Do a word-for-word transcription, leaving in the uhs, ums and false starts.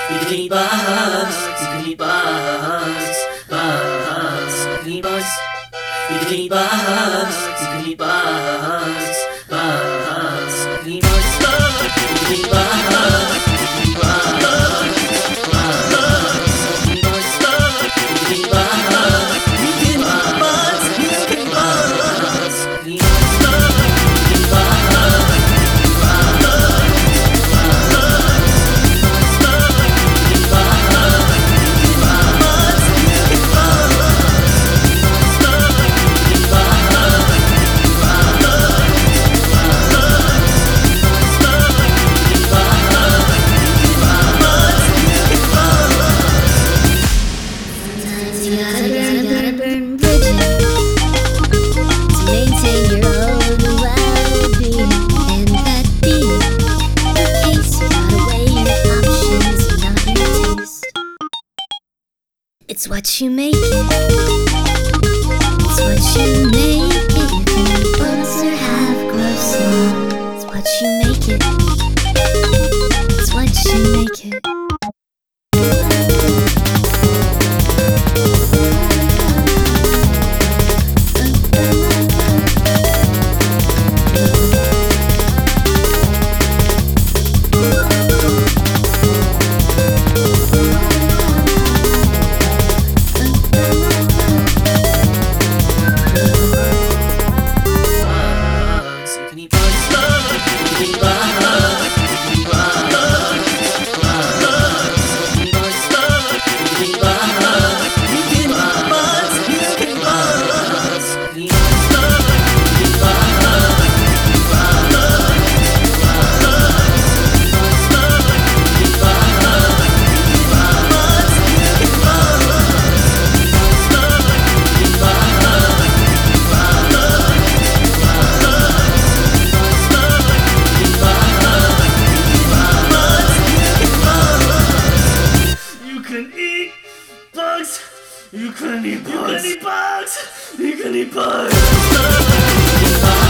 You can eat bugs, you can eat bugs, bugs, you can eat bugs. You can eat bugs, you can eat bugs, bugs, you can eat bugs. You can eat bugs, you can eat bugs, bugs, you can eat bugs. You can eat bugs, you can eat bugs, you can eat bugs, you can eat bugs. It's what you make it. It's what you make it. You can eat bugs or have gloves on. It's what you make it. It's what you make it. You can eat bugs. You can eat bugs. You can eat bugs.